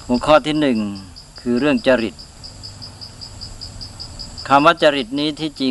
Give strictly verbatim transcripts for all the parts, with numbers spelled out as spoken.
หัวข้อที่หนึ่งคือเรื่องจริตคำว่าจริตนี้ที่จริง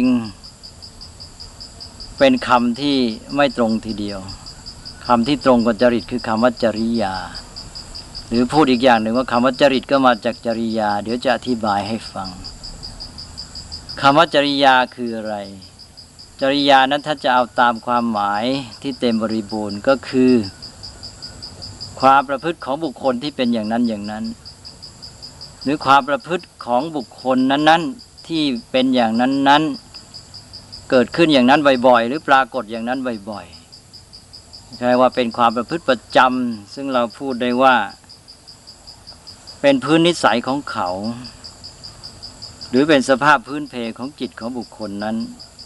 เป็นคำที่ไม่ตรงทีเดียวคำที่ตรงกับจริตคือคำว่าจริยาหรือพูดอีกอย่างหนึ่งว่าคำว่าจริตก็มาจากจริยาเดี๋ยวจะอธิบายให้ฟังคำว่าจริยาคืออะไรจริยานั้นถ้าจะเอาตามความหมายที่เต็มบริบูรณ์ก็คือความประพฤติของบุคคลที่เป็นอย่างนั้นอย่างนั้นหรือความประพฤติของบุคคลนั้นๆที่เป็นอย่างนั้นๆเกิดขึ้นอย่างนั้นบ่อยๆหรือปรากฏอย่างนั้นบ่อยๆใช่ว่าเป็นความประพฤติประจำซึ่งเราพูดได้ว่าเป็นพื้นนิสัยของเขาหรือเป็นสภาพพื้นเพของจิตของบุคคลนั้น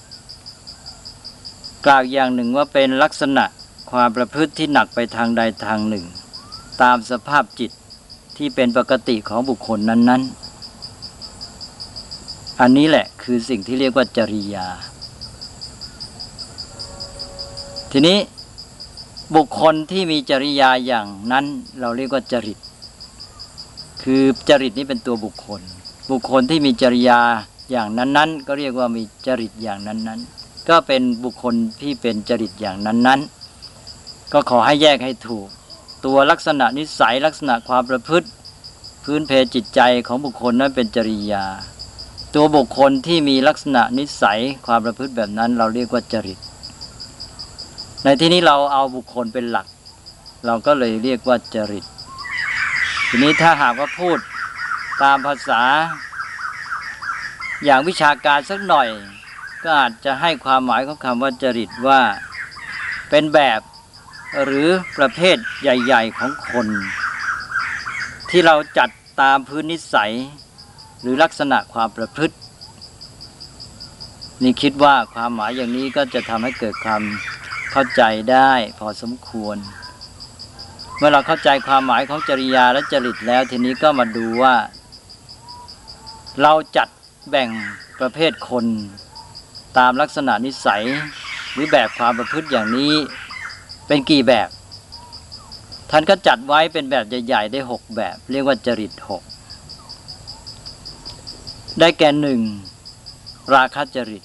กล่าวอย่างหนึ่งว่าเป็นลักษณะความประพฤติที่หนักไปทางใดทางหนึ่งตามสภาพจิตที่เป็นปกติของบุคคลนั้นๆอันนี้แหละคือสิ่งที่เรียกว่าจริยาทีนี้บุคคลที่มีจริยาอย่างนั้นเราเรียกว่าจริตคือจริตนี้เป็นตัวบุคคลบุคคลที่มีจริยาอย่างนั้นๆก็เรียกว่ามีจริตอย่างนั้นๆก็เป็นบุคคลที่เป็นจริตอย่างนั้นๆก็ขอให้แยกให้ถูกตัวลักษณะนิสัยลักษณะความประพฤติพื้นเพจิตใจของบุคคลนั้นเป็นจริยาตัวบุคคลที่มีลักษณะนิสัยความประพฤติแบบนั้นเราเรียกว่าจริตในที่นี้เราเอาบุคคลเป็นหลักเราก็เลยเรียกว่าจริตทีนี้ถ้าหากว่าพูดตามภาษาอย่างวิชาการสักหน่อยก็อาจจะให้ความหมายของคำว่าจริตว่าเป็นแบบหรือประเภทใหญ่ๆของคนที่เราจัดตามพื้นนิสัยหรือลักษณะความประพฤตินี่คิดว่าความหมายอย่างนี้ก็จะทำให้เกิดความเข้าใจได้พอสมควรเมื่อเราเข้าใจความหมายของจริยาและจริตแล้วทีนี้ก็มาดูว่าเราจัดแบ่งประเภทคนตามลักษณะนิสัยหรือแบบความประพฤติอย่างนี้เป็นกี่แบบท่านก็จัดไว้เป็นแบบใหญ่ๆได้หกแบบเรียกว่าจริตหกได้แก่หนึ่งราคะจริต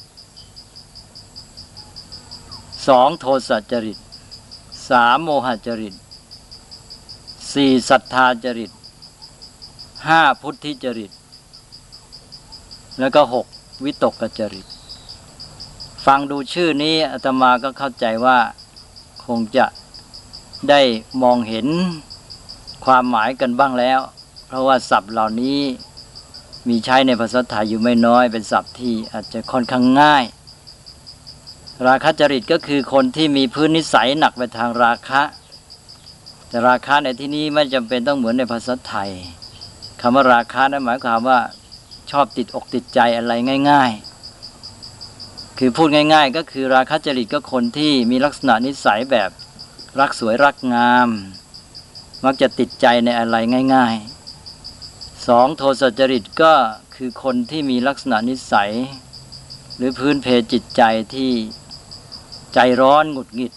สองโทสะจริตสามโมหจริตสี่ศรัทธาจริตห้าพุทธิจริตแล้วก็หกวิตกจริตฟังดูชื่อนี้อาตมาก็เข้าใจว่าคงจะได้มองเห็นความหมายกันบ้างแล้วเพราะว่าศัพท์เหล่านี้มีใช้ในภาษาไทยอยู่ไม่น้อยเป็นศัพท์ที่อาจจะค่อนข้างง่ายราคะจริตก็คือคนที่มีพื้นนิสัยหนักไปทางราคะแต่ราคะในที่นี้ไม่จำเป็นต้องเหมือนในภาษาไทยคำว่าราคะนั้นหมายความว่าชอบติดอกติดใจอะไรง่ายๆคือพูดง่ายๆก็คือราคะจริตก็คนที่มีลักษณะนิสัยแบบรักสวยรักงามมักจะติดใจในอะไรง่ายๆสองโทสะจริตก็คือคนที่มีลักษณะนิสัยหรือพื้นเพจิตใจที่ใจร้อนหงุดหงิด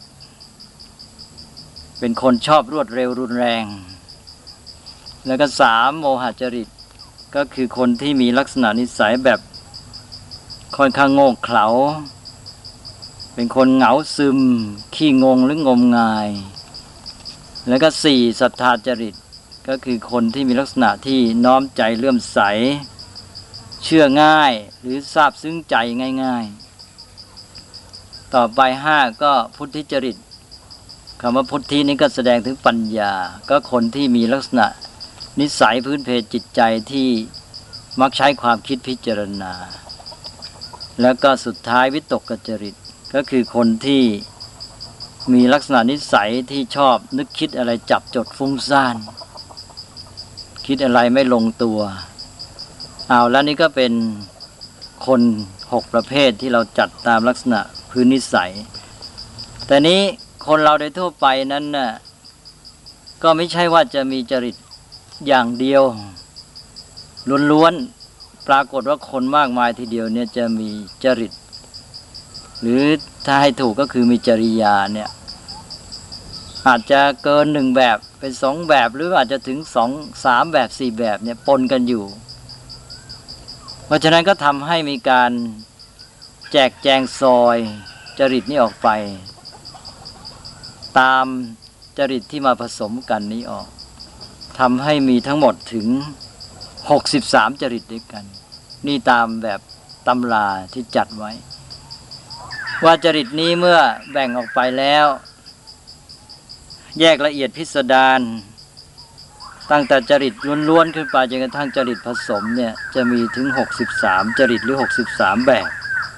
เป็นคนชอบรวดเร็วรุนแรงแล้วก็สามโมหจริตก็คือคนที่มีลักษณะนิสัยแบบค่อนข้างโง่เขลาเป็นคนเหงาซึมขี้งงหรืองมงายแล้วก็สี่ศรัทธาจริตก็คือคนที่มีลักษณะที่น้อมใจเลื่อมใสเชื่อง่ายหรือซาบซึ้งใจง่ายๆต่อไปห้าก็พุทธิจริตคำว่าพุทธินี้ก็แสดงถึงปัญญาก็คนที่มีลักษณะนิสัยพื้นเพจิตใจที่มักใช้ความคิดพิจารณาแล้วก็สุดท้ายวิตกจริตก็คือคนที่มีลักษณะนิสัยที่ชอบนึกคิดอะไรจับจดฟุ้งซ่านคิดอะไรไม่ลงตัวเอาแล้วนี่ก็เป็นคนหกประเภทที่เราจัดตามลักษณะพื้นนิสัยแต่นี้คนเราโดยทั่วไปนั้นน่ะก็ไม่ใช่ว่าจะมีจริตอย่างเดียวล้วนๆปรากฏว่าคนมากมายทีเดียวเนี่ยจะมีจริตหรือถ้าให้ถูกก็คือมีจริยาเนี่ยอาจจะเกินหนึ่งแบบไปเป็นสองแบบหรืออาจจะถึงสองสามแบบสี่แบบเนี่ยปนกันอยู่เพราะฉะนั้นก็ทำให้มีการแจกแจงซอยจริตนี้ออกไปตามจริตที่มาผสมกันนี้ออกทำให้มีทั้งหมดถึงหกสิบสามจริตด้วยกันนี่ตามแบบตำราที่จัดไว้ว่าจริตนี้เมื่อแบ่งออกไปแล้วแยกละเอียดพิสดารตั้งแต่จริตล้วนๆขึ้นไปจนกระทั่งจริตผสมเนี่ยจะมีถึงหกสิบสามจริตหรือหกสิบสามแบบ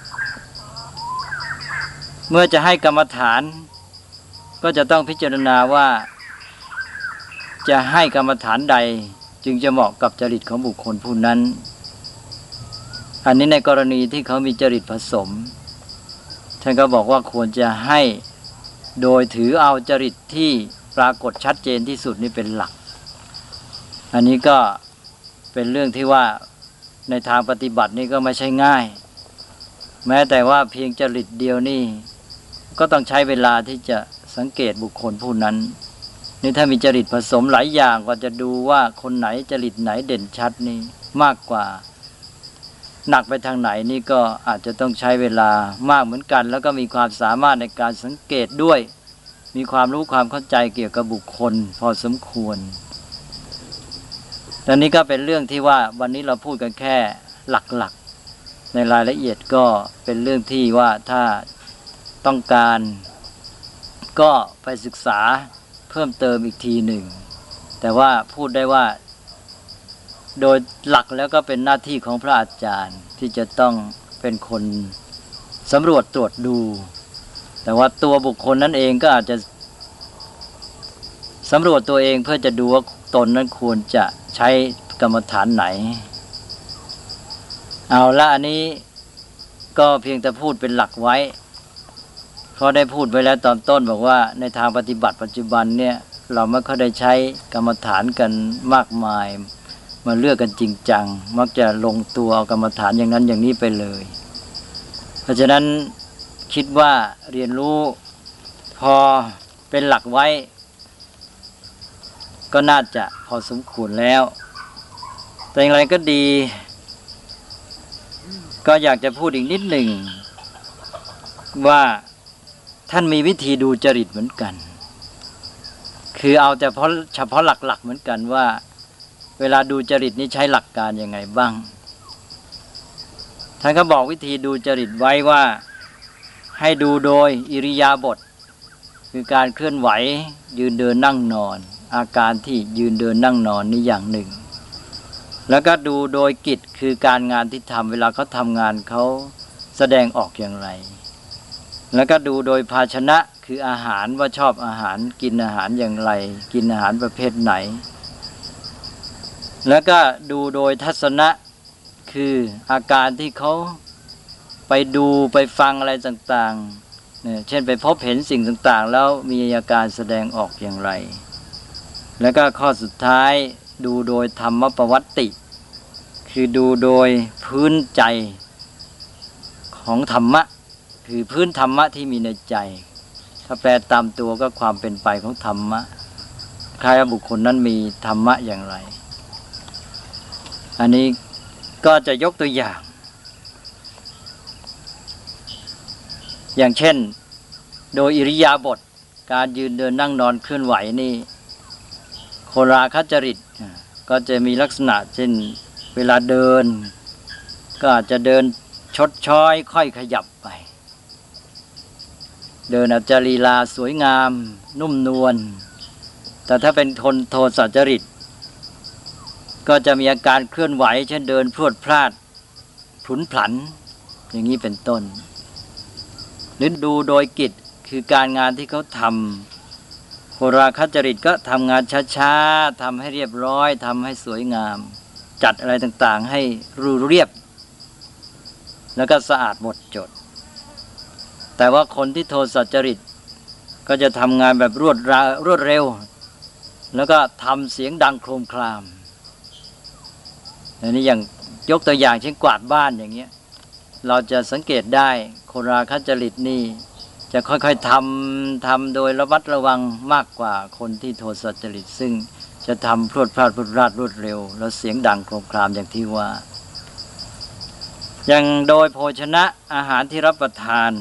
เมื่อจะให้กรรมฐานก็จะต้องพิจารณาว่าจะให้กรรมฐานใดจึงจะเหมาะกับจริตของบุคคลผู้นั้นอันนี้ในกรณีที่เขามีจริตผสมท่านก็บอกว่าควรจะให้โดยถือเอาจริตที่ปรากฏชัดเจนที่สุดนี่เป็นหลักอันนี้ก็เป็นเรื่องที่ว่าในทางปฏิบัตินี่ก็ไม่ใช่ง่ายแม้แต่ว่าเพียงจริตเดียวนี่ก็ต้องใช้เวลาที่จะสังเกตบุคคลผู้นั้นนี่ถ้ามีจริตผสมหลายอย่างก็จะดูว่าคนไหนจริตไหนเด่นชัดนี่มากกว่าหนักไปทางไหนนี่ก็อาจจะต้องใช้เวลามากเหมือนกันแล้วก็มีความสามารถในการสังเกตด้วยมีความรู้ความเข้าใจเกี่ยวกับบุคคลพอสมควรแต่นี้ก็เป็นเรื่องที่ว่าวันนี้เราพูดกันแค่หลักๆในรายละเอียดก็เป็นเรื่องที่ว่าถ้าต้องการก็ไปศึกษาเพิ่มเติมอีกทีหนึ่งแต่ว่าพูดได้ว่าโดยหลักแล้วก็เป็นหน้าที่ของพระอาจารย์ที่จะต้องเป็นคนสำรวจตรวจดูแต่ว่าตัวบุคคลนั้นเองก็อาจจะสำรวจตัวเองเพื่อจะดูว่าตนนั้นควรจะใช้กรรมฐานไหนเอาละอันนี้ก็เพียงแต่พูดเป็นหลักไว้เพราะได้พูดไว้แล้วตอนต้นบอกว่าในทางปฏิบัติปัจจุบันเนี่ยเราไม่ค่อยได้ใช้กรรมฐานกันมากมายมาเลือกกันจริงจังมักจะลงตัวเอากรรมฐานอย่างนั้นอย่างนี้ไปเลยเพราะฉะนั้นคิดว่าเรียนรู้พอเป็นหลักไว้ก็น่าจะพอสมควรแล้วแต่อย่างไรก็ดีก็อยากจะพูดอีกนิดหนึ่งว่าท่านมีวิธีดูจริตเหมือนกันคือเอาแต่เพราะเฉพาะหลักๆเหมือนกันว่าเวลาดูจริตนี้ใช้หลักการยังไงบ้างท่านก็บอกวิธีดูจริตไว้ว่าให้ดูโดยอิริยาบถคือการเคลื่อนไหวยืนเดินนั่งนอนอาการที่ยืนเดินนั่งนอนนี่อย่างหนึ่งแล้วก็ดูโดยกิจคือการงานที่ทำเวลาเขาทำงานเขาแสดงออกอย่างไรแล้วก็ดูโดยภาชนะคืออาหารว่าชอบอาหารกินอาหารอย่างไรกินอาหารประเภทไหนแล้วก็ดูโดยทัศนะคืออาการที่เขาไปดูไปฟังอะไรต่างๆเนี่ยเช่นไปพบเห็นสิ่งต่างๆแล้วมีอาการแสดงออกอย่างไรแล้วก็ข้อสุดท้ายดูโดยธรรมปวัตติคือดูโดยพื้นใจของธรรมะคือพื้นธรรมะที่มีในใจถ้าแปลตามตัวก็ความเป็นไปของธรรมะใครบุคคลนั้นมีธรรมะอย่างไรอันนี้ก็จะยกตัวอย่างอย่างเช่นโดยอิริยาบถการยืนเดินนั่งนอนเคลื่อนไหวนี่โคราคจริตก็จะมีลักษณะเช่นเวลาเดินก็อาจจะเดินชดช้อยค่อยขยับไปเดินอาจจะลีลาสวยงามนุ่มนวลแต่ถ้าเป็นคนโทสะจริตก็จะมีอาการเคลื่อนไหวเช่นเดินพรวดพลาดพลุนพลันอย่างนี้เป็นต้นหรือดูโดยกิจคือการงานที่เขาทำโคราคจริตก็ทำงานช้าๆทำให้เรียบร้อยทำให้สวยงามจัดอะไรต่างๆให้รูเรียบแล้วก็สะอาดหมดจดแต่ว่าคนที่โทสะจริตก็จะทำงานแบบรวดรวดเร็วแล้วก็ทำเสียงดังโครมครามอันนี้อย่างยกตัวอย่างเช่นกวาดบ้านอย่างเงี้ยเราจะสังเกตได้โคราคจริตนี่จะค่อยๆทำทำโดยระมัดระวังมากกว่าคนที่โทสะจริตซึ่งจะทำพรวดพลาดพรวดพลาดรวดเร็วแล้วเสียงดังโครมครามอย่างที่ว่าอย่างโดยโภชนะอาหารที่รับประทาน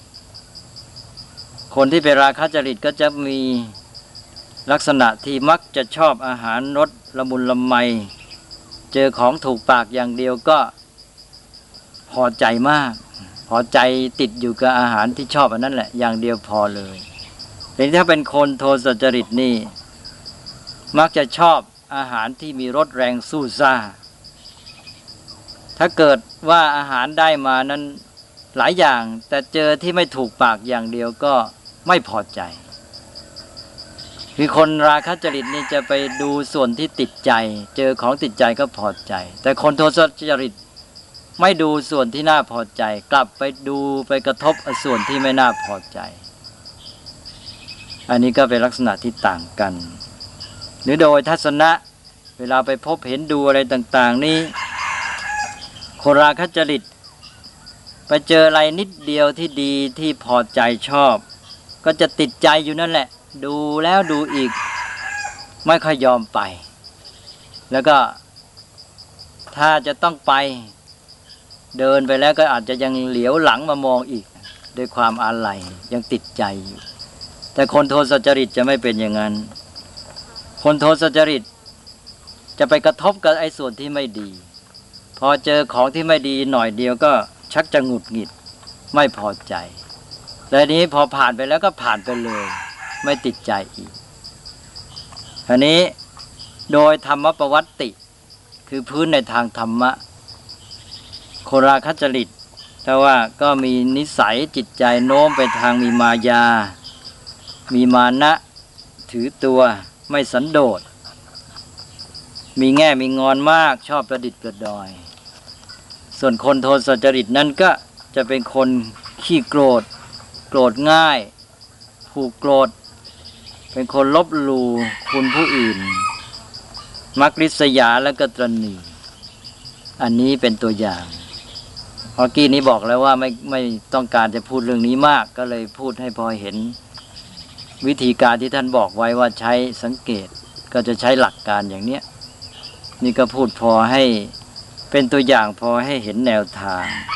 คนที่เป็นราคะจริตก็จะมีลักษณะที่มักจะชอบอาหารรสละมุนละไมเจอของถูกปากอย่างเดียวก็พอใจมากพอใจติดอยู่กับอาหารที่ชอบอันนั้นแหละอย่างเดียวพอเลยแต่ถ้าเป็นคนโทสะจริตนี่มักจะชอบอาหารที่มีรสแรงสู้ซ่าถ้าเกิดว่าอาหารได้มานั้นหลายอย่างแต่เจอที่ไม่ถูกปากอย่างเดียวก็ไม่พอใจคือคนราคะจริตนี่จะไปดูส่วนที่ติดใจเจอของติดใจก็พอใจแต่คนโทสะจริตไม่ดูส่วนที่น่าพอใจกลับไปดูไปกระทบส่วนที่ไม่น่าพอใจอันนี้ก็เป็นลักษณะที่ต่างกันหรือโดยทัศนะเวลาไปพบเห็นดูอะไรต่างๆนี้คนราคะจริตไปเจออะไรนิดเดียวที่ดีที่พอใจชอบก็จะติดใจอยู่นั่นแหละดูแล้วดูอีกไม่ค่อยยอมไปแล้วก็ถ้าจะต้องไปเดินไปแล้วก็อาจจะยังเหลียวหลังมามองอีกด้วยความอาลัยยังติดใจอยู่แต่คนโทสะจริตจะไม่เป็นอย่างนั้นคนโทสะจริตจะไปกระทบกับไอ้ส่วนที่ไม่ดีพอเจอของที่ไม่ดีหน่อยเดียวก็ชักจะหงุดหงิดไม่พอใจแต่นี้พอผ่านไปแล้วก็ผ่านไปเลยไม่ติดใจอีกอันนี้โดยธรรมประวัติคือพื้นในทางธรรมะคนราคะจริตแต่ว่าก็มีนิสัยจิตใจโน้มไปทางมีมายามีมานะถือตัวไม่สันโดษมีแง่มีงอนมากชอบประดิษฐ์ประดอยส่วนคนโทสะจริตนั้นก็จะเป็นคนขี้โกรธโกรธง่ายผูกโกรธเป็นคนลบหลู่คุณผู้อื่นมักริษยาและก็ตระหนี่อันนี้เป็นตัวอย่างเมื่อกี้นี้บอกแล้วว่าไม่ไม่ต้องการจะพูดเรื่องนี้มากก็เลยพูดให้พอเห็นวิธีการที่ท่านบอกไว้ว่าใช้สังเกตก็จะใช้หลักการอย่างเนี้ยนี่ก็พูดพอให้เป็นตัวอย่างพอให้เห็นแนวทาง